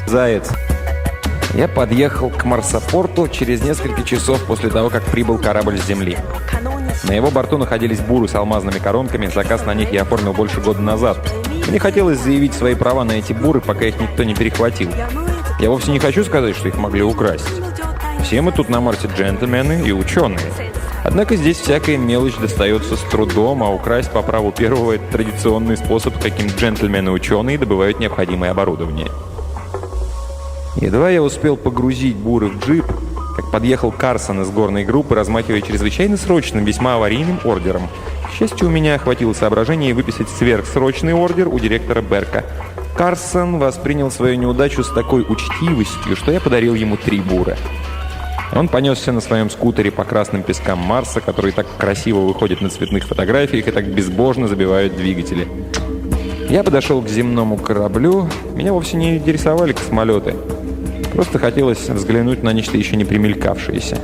Заяц. Я подъехал к Марсопорту через несколько часов после того, как прибыл корабль с Земли. На его борту находились буры с алмазными коронками, заказ на них я оформил больше года назад. Мне хотелось заявить свои права на эти буры, пока их никто не перехватил. Я вовсе не хочу сказать, что их могли украсть. Все мы тут на Марсе джентльмены и ученые. Однако здесь всякая мелочь достается с трудом, а украсть по праву первого – это традиционный способ, каким джентльмены и ученые добывают необходимое оборудование. Едва я успел погрузить буры в джип, как подъехал Карсон из горной группы, размахивая чрезвычайно срочным, весьма аварийным ордером. К счастью, у меня хватило соображения выписать сверхсрочный ордер у директора Берка. Карсон воспринял свою неудачу с такой учтивостью, что я подарил ему 3 бура. Он понесся на своем скутере по красным пескам Марса, которые так красиво выходят на цветных фотографиях и так безбожно забивают двигатели. Я подошел к земному кораблю. Меня вовсе не интересовали космолеты. Просто хотелось взглянуть на нечто еще не примелькавшееся.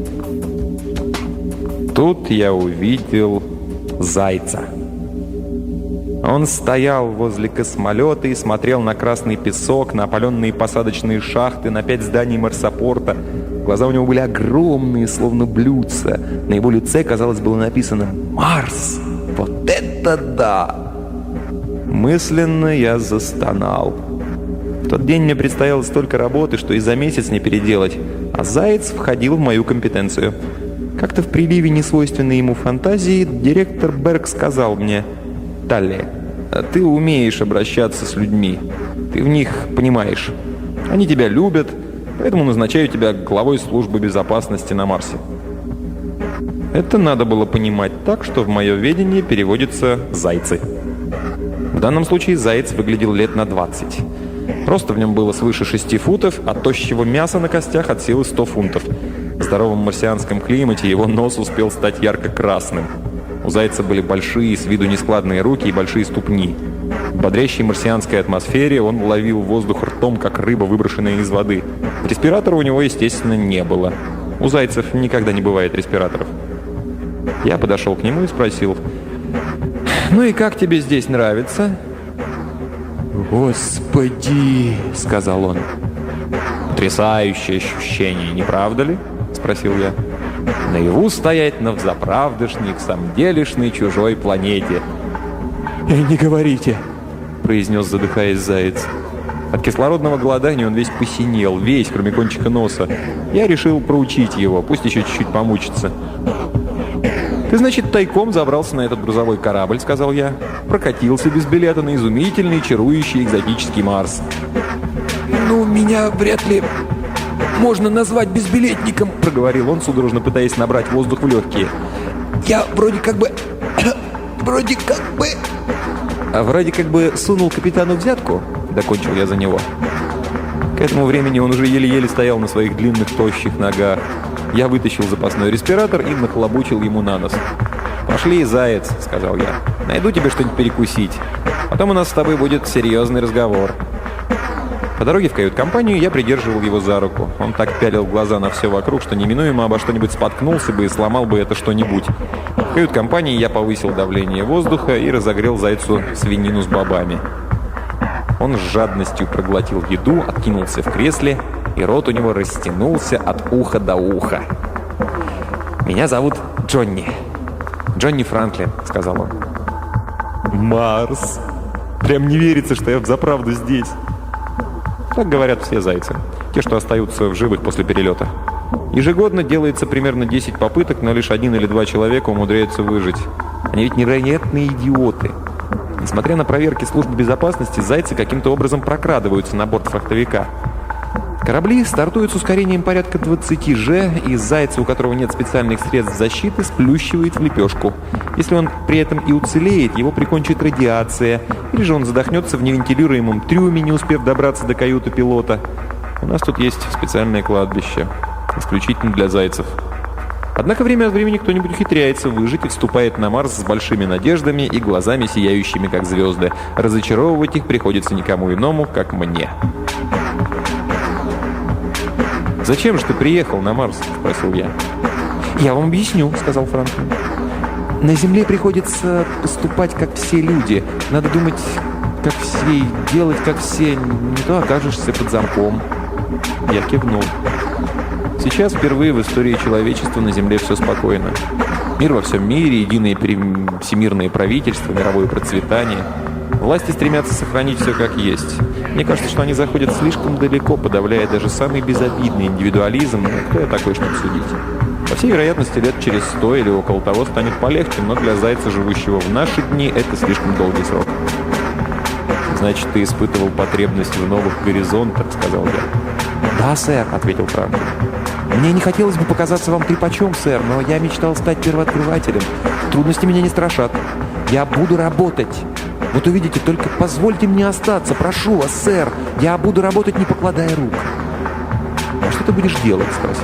Тут я увидел Зайца. Он стоял возле космолета и смотрел на красный песок, на опаленные посадочные шахты, на 5 зданий Марсопорта. Глаза у него были огромные, словно блюдца. На его лице, казалось, было написано «Марс! Вот это да!» Мысленно я застонал. В тот день мне предстояло столько работы, что и за месяц не переделать, а Заяц входил в мою компетенцию. Как-то в приливе несвойственной ему фантазии директор Берг сказал мне: «Талли, ты умеешь обращаться с людьми, ты в них понимаешь. Они тебя любят, поэтому назначаю тебя главой службы безопасности на Марсе». Это надо было понимать так, что в мое ведение переводится «зайцы». В данном случае Заяц выглядел лет на 20. Роста в нем было свыше 6 футов, а тощего мяса на костях от силы 100 фунтов. В здоровом марсианском климате его нос успел стать ярко-красным. У Зайца были большие, с виду нескладные руки и большие ступни. В бодрящей марсианской атмосфере он ловил воздух ртом, как рыба, выброшенная из воды. Респиратора у него, естественно, не было. У зайцев никогда не бывает респираторов. Я подошел к нему и спросил: «Ну и как тебе здесь нравится?» «Господи!» — сказал он. «Потрясающее ощущение, не правда ли?» — спросил я. «Наяву стоять на взаправдышней, в самделишной чужой планете». «Не говорите!» — произнес, задыхаясь, Заяц. От кислородного голодания он весь посинел, весь, кроме кончика носа. Я решил проучить его, пусть еще чуть-чуть помучится. «Ты, значит, тайком забрался на этот грузовой корабль, — сказал я, — прокатился без билета на изумительный, чарующий, экзотический Марс». «Ну, меня вряд ли можно назвать безбилетником, — проговорил он, судорожно пытаясь набрать воздух в легкие. «Я вроде как бы сунул капитану взятку, — докончил я за него. К этому времени он уже еле-еле стоял на своих длинных, тощих ногах. Я вытащил запасной респиратор и нахлобучил ему на нос. «Пошли, Заяц, — сказал я, — найду тебе что-нибудь перекусить. Потом у нас с тобой будет серьезный разговор». По дороге в кают-компанию я придерживал его за руку. Он так пялил глаза на все вокруг, что неминуемо обо что-нибудь споткнулся бы и сломал бы это что-нибудь. В кают-компании я повысил давление воздуха и разогрел Зайцу свинину с бобами. Он с жадностью проглотил еду, откинулся в кресле, и рот у него растянулся от уха до уха. «Меня зовут Джонни. Джонни Франклин», — сказал он. «Марс! Прям не верится, что я взаправду здесь». Так говорят все зайцы, те, что остаются в живых после перелета. Ежегодно делается примерно 10 попыток, но лишь 1 или 2 человека умудряются выжить. Они ведь невероятные идиоты. Несмотря на проверки службы безопасности, зайцы каким-то образом прокрадываются на борт фрахтовика. Корабли стартуют с ускорением порядка 20 G, и зайца, у которого нет специальных средств защиты, сплющивает в лепешку. Если он при этом и уцелеет, его прикончит радиация, или же он задохнется в невентилируемом трюме, не успев добраться до каюты пилота. У нас тут есть специальное кладбище, исключительно для зайцев. Однако время от времени кто-нибудь ухитряется выжить и вступает на Марс с большими надеждами и глазами, сияющими как звезды. Разочаровывать их приходится никому иному, как мне. «Зачем же ты приехал на Марс?» – спросил я. «Я вам объясню», – сказал Франклин. «На Земле приходится поступать, как все люди. Надо думать как все, и делать, как все, не то окажешься под замком». Я кивнул. Сейчас впервые в истории человечества на Земле все спокойно. Мир во всем мире, единое всемирное правительство, мировое процветание. Власти стремятся сохранить все как есть. Мне кажется, что они заходят слишком далеко, подавляя даже самый безобидный индивидуализм. Кто я такой, чтобы судить? По всей вероятности, лет через 100 или около того станет полегче, но для зайца, живущего в наши дни, это слишком долгий срок. «Значит, ты испытывал потребность в новых горизонтах», — сказал я. «Да, сэр», — ответил Франклин. «Мне не хотелось бы показаться вам трепачом, сэр, но я мечтал стать первооткрывателем. Трудности меня не страшат. Я буду работать. Вот увидите, только позвольте мне остаться. Прошу вас, сэр. Я буду работать, не покладая рук». «А что ты будешь делать?» — спросил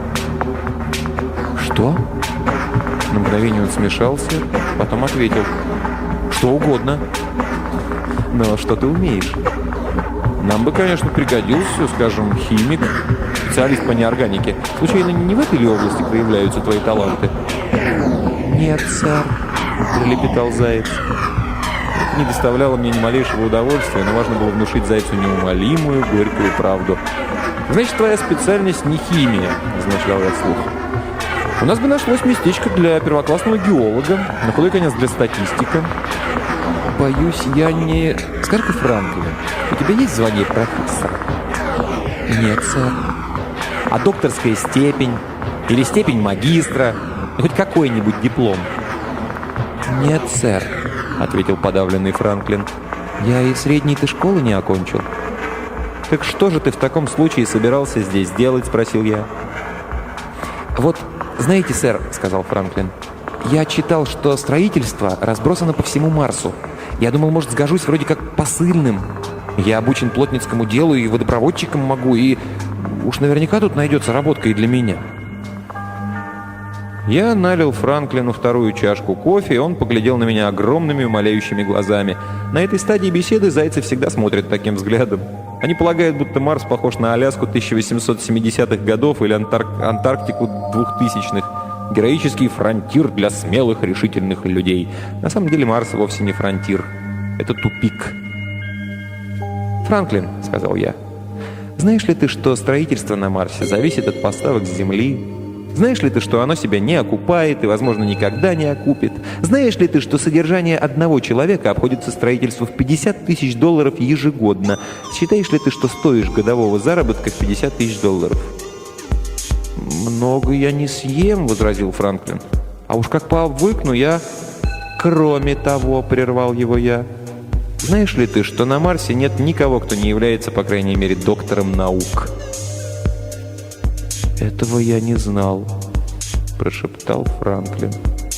я. «Что?» На мгновение он смешался, потом ответил. «Что угодно». «Но что ты умеешь?» «Нам бы, конечно, пригодился, скажем, химик, специалист по неорганике. Случайно не в этой ли области проявляются твои таланты?» «Нет, сэр», — пролепетал заяц. Это не доставляло мне ни малейшего удовольствия, но важно было внушить зайцу неумолимую, горькую правду. «Значит, твоя специальность не химия», — размышлял я вслух. «У нас бы нашлось местечко для первоклассного геолога, на худой конец для статистика». «Боюсь, я не...» «Скажи-ка, Франклин, у тебя есть звание профессора?» «Нет, сэр». «А докторская степень? Или степень магистра? Хоть какой-нибудь диплом?» «Нет, сэр», — ответил подавленный Франклин. «Я и средней-то школы не окончил». «Так что же ты в таком случае собирался здесь делать?» — спросил я. «Вот, знаете, сэр», — сказал Франклин, — «я читал, что строительство разбросано по всему Марсу. Я думал, может, сгожусь вроде как посыльным. Я обучен плотницкому делу и водопроводчиком могу, и уж наверняка тут найдется работка и для меня». Я налил Франклину вторую чашку кофе, и он поглядел на меня огромными умоляющими глазами. На этой стадии беседы зайцы всегда смотрят таким взглядом. Они полагают, будто Марс похож на Аляску 1870-х годов или Антарктику 2000-х. Героический фронтир для смелых, решительных людей. На самом деле Марс вовсе не фронтир. Это тупик. «Франклин», — сказал я, — «знаешь ли ты, что строительство на Марсе зависит от поставок с Земли? Знаешь ли ты, что оно себя не окупает и, возможно, никогда не окупит? Знаешь ли ты, что содержание одного человека обходится строительству в $50 тысяч ежегодно? Считаешь ли ты, что стоишь годового заработка в $50 тысяч?» «Много я не съем», — возразил Франклин. «А уж как пообвыкну я...» «Кроме того», — прервал его я, — «знаешь ли ты, что на Марсе нет никого, кто не является, по крайней мере, доктором наук?» «Этого я не знал», — прошептал Франклин.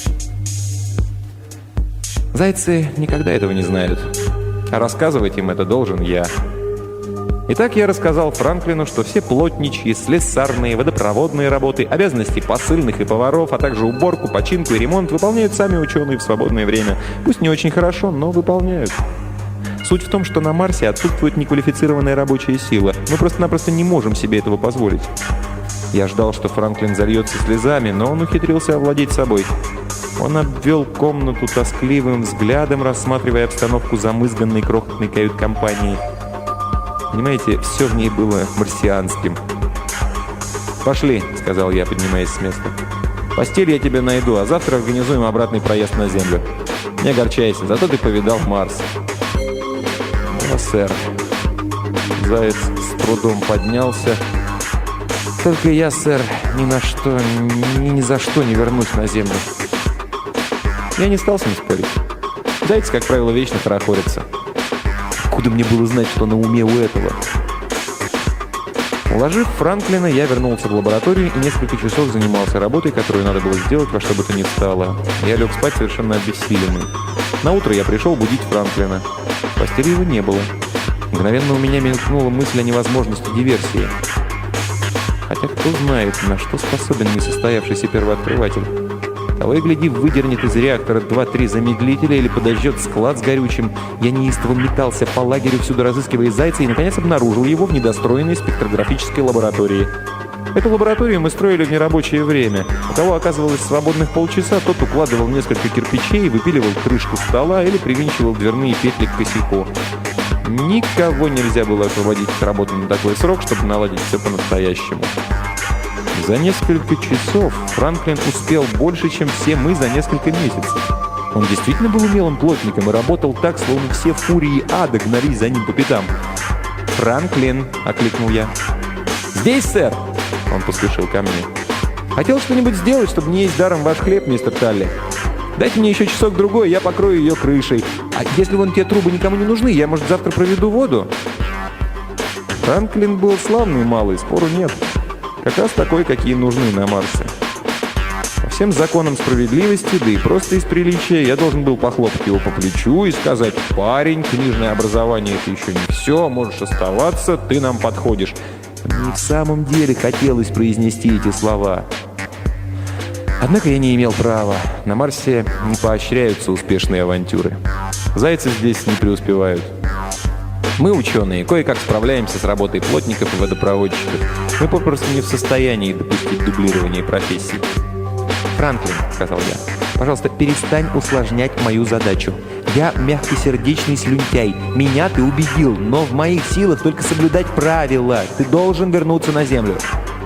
Зайцы никогда этого не знают, а рассказывать им это должен я. Итак, я рассказал Франклину, что все плотничьи, слесарные, водопроводные работы, обязанности посыльных и поваров, а также уборку, починку и ремонт выполняют сами ученые в свободное время. Пусть не очень хорошо, но выполняют. Суть в том, что на Марсе отсутствует неквалифицированная рабочая сила. Мы просто-напросто не можем себе этого позволить. Я ждал, что Франклин зальется слезами, но он ухитрился овладеть собой. Он обвел комнату тоскливым взглядом, рассматривая обстановку замызганной крохотной кают-компании. Понимаете, все в ней было марсианским. «Пошли», — сказал я, поднимаясь с места. «Постель я тебе найду, а завтра организуем обратный проезд на Землю. Не огорчайся, зато ты повидал Марс». «Да, сэр». Заяц с трудом поднялся. «Только я, сэр, ни за что не вернусь на Землю». Я не стал с ним спорить. Зайцы, как правило, вечно хорохорятся. Откуда мне было знать, что на уме у этого? Уложив Франклина, я вернулся в лабораторию и несколько часов занимался работой, которую надо было сделать во что бы то ни стало. Я лег спать совершенно обессиленный. Наутро я пришел будить Франклина. В постели его не было. Мгновенно у меня мелькнула мысль о невозможности диверсии. Хотя кто знает, на что способен несостоявшийся первооткрыватель. Того и гляди, выдернет из реактора 2-3 замедлителя или подожжет склад с горючим. Я неистово метался по лагерю, всюду разыскивая зайца, и, наконец, обнаружил его в недостроенной спектрографической лаборатории. Эту лабораторию мы строили в нерабочее время. У кого оказывалось свободных полчаса, тот укладывал несколько кирпичей, выпиливал крышку стола или привинчивал дверные петли к косяку. Никого нельзя было освободить от работы на такой срок, чтобы наладить все по-настоящему. За несколько часов Франклин успел больше, чем все мы за несколько месяцев. Он действительно был умелым плотником и работал так, словно все фурии ада гнались за ним по пятам. «Франклин!» — окликнул я. «Здесь, сэр!» — он поспешил ко мне. «Хотел что-нибудь сделать, чтобы не есть даром ваш хлеб, мистер Талли. Дайте мне еще часок-другой, я покрою ее крышей. А если вон те трубы никому не нужны, я, может, завтра проведу воду?» Франклин был славный малый, спору нет. Как раз такой, какие нужны на Марсе. По всем законам справедливости, да и просто из приличия, я должен был похлопать его по плечу и сказать: «Парень, книжное образование — это еще не все, можешь оставаться, ты нам подходишь». Мне в самом деле хотелось произнести эти слова. Однако я не имел права. На Марсе не поощряются успешные авантюры. Зайцы здесь не преуспевают. Мы, ученые, кое-как справляемся с работой плотников и водопроводчиков. Мы попросту не в состоянии допустить дублирование профессий. «Франклин», — сказал я, — «пожалуйста, перестань усложнять мою задачу. Я мягкосердечный слюнтяй. Меня ты убедил, но в моих силах только соблюдать правила. Ты должен вернуться на Землю».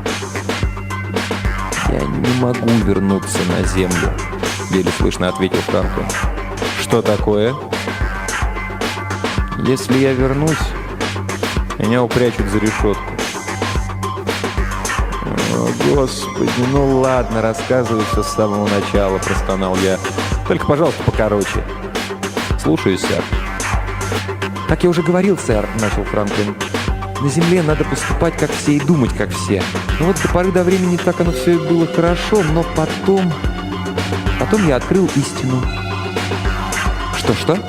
«Я не могу вернуться на Землю», — еле слышно ответил Франклин. «Что такое?» «Если я вернусь, меня упрячут за решетку». «О, Господи, ну ладно, рассказывай все с самого начала», — простонал я. «Только, пожалуйста, покороче». «Слушаюсь, сэр». «Как я уже говорил, сэр», — начал Франклин, — «на Земле надо поступать как все и думать как все. Ну вот до поры до времени так оно все и было хорошо, но потом я открыл истину». «Что-что?»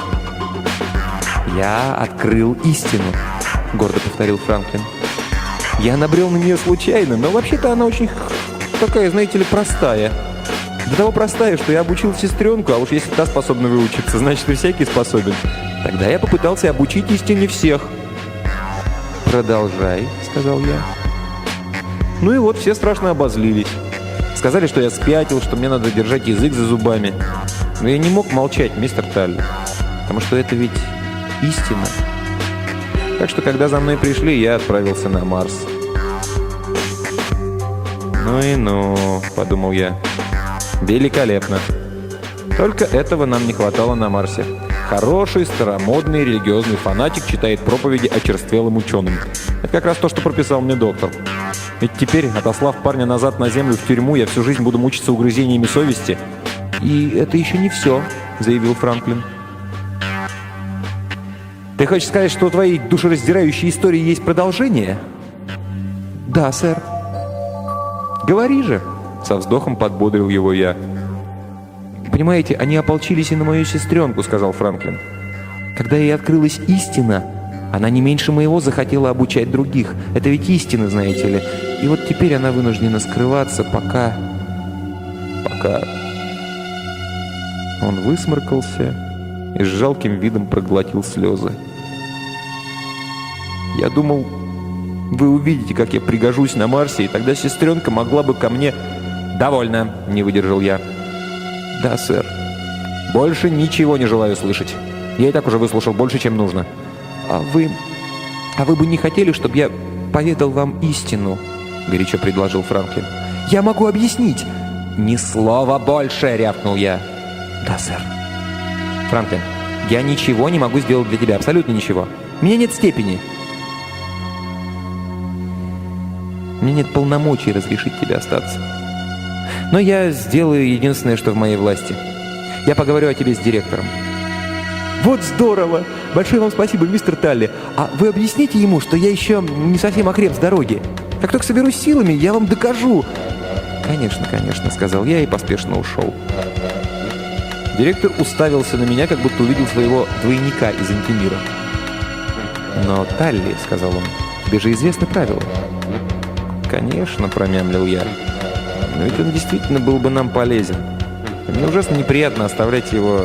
«Я открыл истину», — гордо повторил Франклин. «Я набрел на нее случайно, но вообще-то она очень такая, знаете ли, простая. До того простая, что я обучил сестренку, а уж если та способна выучиться, значит и всякий способен. Тогда я попытался обучить истине всех». «Продолжай», — сказал я. Ну и вот все страшно обозлились. Сказали, что я спятил, что мне надо держать язык за зубами. Но я не мог молчать, мистер Талли, потому что это ведь истина. Так что, когда за мной пришли, я отправился на Марс. «Ну и ну», — подумал я. «Великолепно. Только этого нам не хватало на Марсе. Хороший, старомодный, религиозный фанатик читает проповеди очерствелым ученым. Это как раз то, что прописал мне доктор. Ведь теперь, отослав парня назад на Землю в тюрьму, я всю жизнь буду мучиться угрызениями совести». «И это еще не все», — заявил Франклин. «Ты хочешь сказать, что у твоей душераздирающей истории есть продолжение?» «Да, сэр». «Говори же», — со вздохом подбодрил его я. «Понимаете, они ополчились и на мою сестренку», — сказал Франклин. «Когда ей открылась истина, она не меньше моего захотела обучать других. Это ведь истина, знаете ли. И вот теперь она вынуждена скрываться, пока...» Он высморкался и с жалким видом проглотил слезы. «Я думал, вы увидите, как я пригожусь на Марсе, и тогда сестренка могла бы ко мне...» «Довольно», — не выдержал я. «Да, сэр». «Больше ничего не желаю слышать. Я и так уже выслушал больше, чем нужно». «А вы бы не хотели, чтобы я поведал вам истину?» — горячо предложил Франклин. «Я могу объяснить». «Ни слова больше!» — рявкнул я. «Да, сэр». «Франклин, я ничего не могу сделать для тебя, абсолютно ничего. У меня нет степени. Мне нет полномочий разрешить тебе остаться. Но я сделаю единственное, что в моей власти. Я поговорю о тебе с директором». «Вот здорово! Большое вам спасибо, мистер Талли. А вы объясните ему, что я еще не совсем окреп с дороги. Как только соберусь силами, я вам докажу». «Конечно, конечно», — сказал я и поспешно ушел. Директор уставился на меня, как будто увидел своего двойника из Антимира. «Но, Талли», — сказал он, — «тебе же известны правила». «Конечно», — промямлил я. «Но ведь он действительно был бы нам полезен. И мне ужасно неприятно оставлять его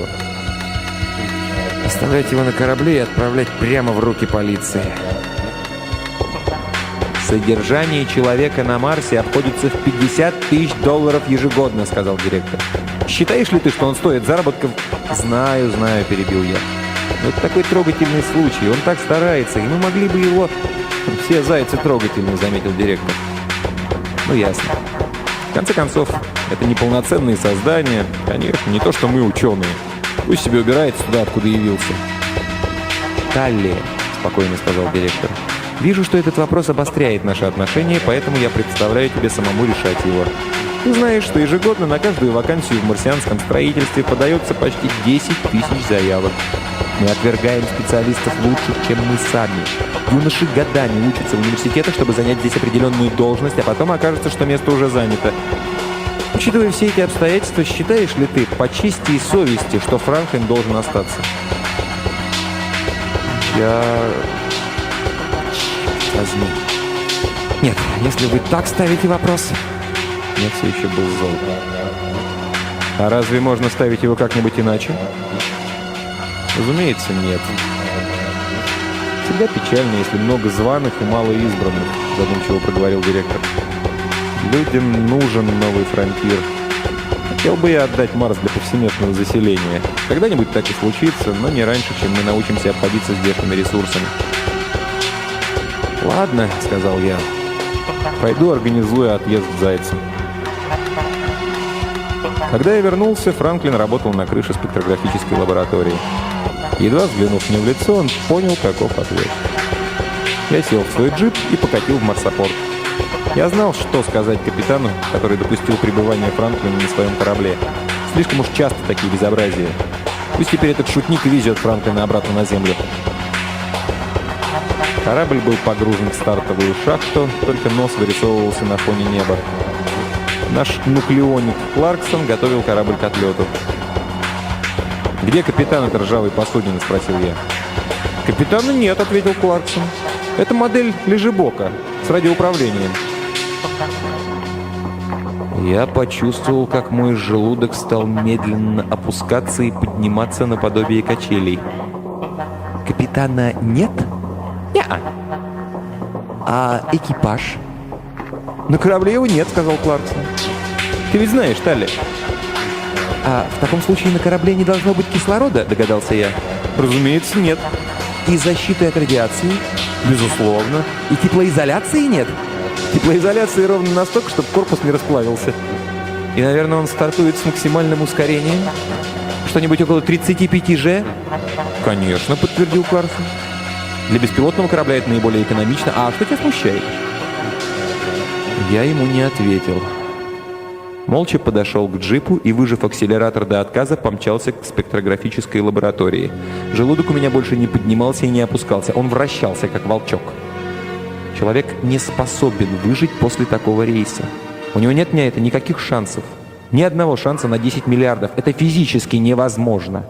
на корабле и отправлять прямо в руки полиции». Содержание человека на Марсе обходится в $50 000 ежегодно, сказал директор. Считаешь ли ты, что он стоит заработков? Знаю, перебил я. Но это такой трогательный случай. Он так старается, и мы могли бы его... Все зайцы трогательные, заметил директор. Ну, ясно. В конце концов, это неполноценные создания. Конечно, не то, что мы ученые. Пусть себе убирается туда, откуда явился. «Талли», — спокойно сказал директор, — «вижу, что этот вопрос обостряет наши отношения, поэтому я представляю тебе самому решать его. Ты знаешь, что ежегодно на каждую вакансию в марсианском строительстве подается почти 10 000 заявок. Мы отвергаем специалистов лучше, чем мы сами. Юноши годами учатся в университетах, чтобы занять здесь определенную должность, а потом окажется, что место уже занято. Учитывая все эти обстоятельства, считаешь ли ты по чести и совести, что Франклин должен остаться?» Возьми. Нет, если вы так ставите вопрос... Я все еще был зол. А разве можно ставить его как-нибудь иначе? Разумеется, нет. Всегда печально, если много званых и мало избранных, задумчиво проговорил директор. Людям нужен новый фронтир. Хотел бы я отдать Марс для повсеместного заселения. Когда-нибудь так и случится, но не раньше, чем мы научимся обходиться здешними ресурсами. «Ладно», — сказал я. «Пойду организую отъезд Зайца». Когда я вернулся, Франклин работал на крыше спектрографической лаборатории. Едва взглянув мне в лицо, он понял, каков ответ. Я сел в свой джип и покатил в марсопорт. Я знал, что сказать капитану, который допустил пребывание Франклина на своем корабле. Слишком уж часто такие безобразия. Пусть теперь этот шутник везет Франклина обратно на Землю. Корабль был погружен в стартовую шахту, только нос вырисовывался на фоне неба. Наш нуклеоник Кларксон готовил корабль к отлету. «Где капитан этой ржавой посудины?» — спросил я. «Капитана нет», — ответил Кларксон. «Это модель лежебока с радиоуправлением». Я почувствовал, как мой желудок стал медленно опускаться и подниматься наподобие качелей. «Капитана нет?» «Не-а». «А экипаж?» «На корабле его нет», — сказал Кларксон. «Ты ведь знаешь, Талли». «А в таком случае на корабле не должно быть кислорода?» — догадался я. «Разумеется, нет». «И защиты от радиации?» «Безусловно». «И теплоизоляции нет?» «Теплоизоляции ровно настолько, чтобы корпус не расплавился». «И, наверное, он стартует с максимальным ускорением? Что-нибудь около 35 G?» «Конечно», — подтвердил Кларксон. «Для беспилотного корабля это наиболее экономично. А что тебя смущает?» Я ему не ответил. Молча подошел к джипу и, выжав акселератор до отказа, помчался к спектрографической лаборатории. Желудок у меня больше не поднимался и не опускался. Он вращался, как волчок. Человек не способен выжить после такого рейса. У него нет на это никаких шансов. Ни одного шанса на 10 миллиардов. Это физически невозможно.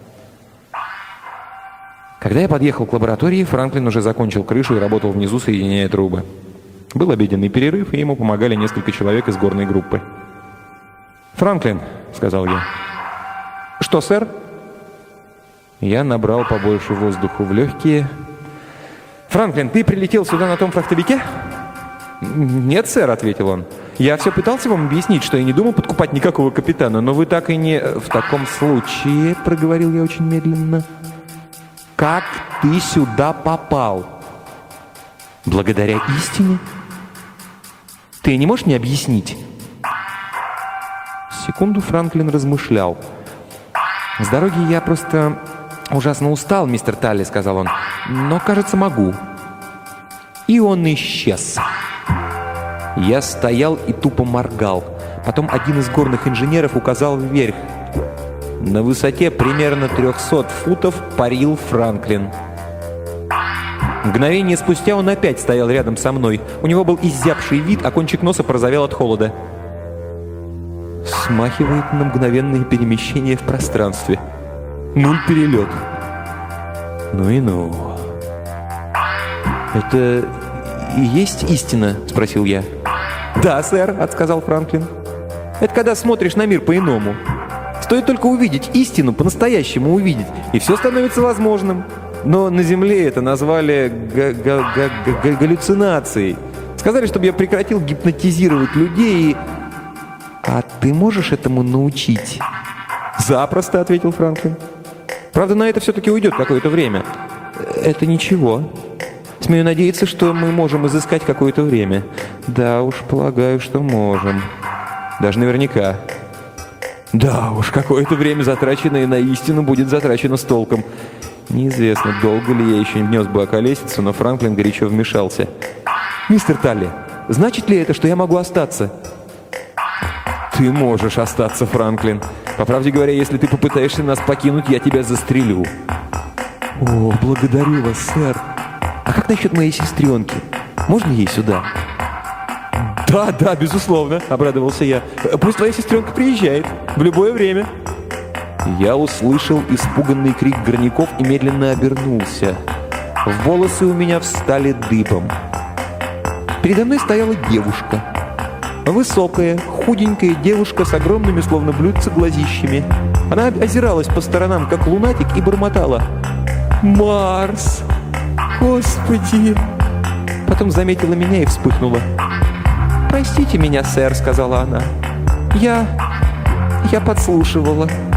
Когда я подъехал к лаборатории, Франклин уже закончил крышу и работал внизу, соединяя трубы. Был обеденный перерыв, и ему помогали несколько человек из горной группы. «Франклин», — сказал я. «Что, сэр?» Я набрал побольше воздуха в легкие. «Франклин, ты прилетел сюда на том фрахтовике?» «Нет, сэр», — ответил он. «Я все пытался вам объяснить, что я не думал подкупать никакого капитана, но вы так и не...» «В таком случае», — проговорил я очень медленно, — «как ты сюда попал?» «Благодаря истине?» «Ты не можешь мне объяснить?» Секунду Франклин размышлял. «С дороги я просто ужасно устал, мистер Талли», — сказал он. «Но, кажется, могу». И он исчез. Я стоял и тупо моргал. Потом один из горных инженеров указал вверх. На высоте примерно 300 футов парил Франклин. Мгновение спустя он опять стоял рядом со мной. У него был изябший вид, а кончик носа порозовел от холода. Смахивает на мгновенные перемещения в пространстве. Нуль перелет. Ну и ну. «Это и есть истина?» — спросил я. «Да, сэр», — отсказал Франклин. «Это когда смотришь на мир по-иному. Стоит только увидеть истину, по-настоящему увидеть, и все становится возможным. Но на Земле это назвали галлюцинацией. Сказали, чтобы я прекратил гипнотизировать людей и... «А ты можешь этому научить?» «Запросто», — ответил Франклин. «Правда, на это все-таки уйдет какое-то время». «Это ничего. Смею надеяться, что мы можем изыскать какое-то время». «Да уж, полагаю, что можем. Даже наверняка». «Да уж, какое-то время, затраченное на истину, будет затрачено с толком». Неизвестно, долго ли я еще не внес бы околесицу, но Франклин горячо вмешался. «Мистер Талли, значит ли это, что я могу остаться?» «Ты можешь остаться, Франклин. По правде говоря, если ты попытаешься нас покинуть, я тебя застрелю». «О, благодарю вас, сэр. А как насчет моей сестренки? Можно ей сюда?» «Да, безусловно», — обрадовался я. «Пусть твоя сестренка приезжает. В любое время». Я услышал испуганный крик горняков и медленно обернулся. Волосы у меня встали дыбом. Передо мной стояла девушка. Высокая, худенькая девушка с огромными, словно блюдца, глазищами. Она озиралась по сторонам, как лунатик, и бормотала: «Марс! Господи!» Потом заметила меня и вспыхнула. «Простите меня, сэр», — сказала она. Я подслушивала».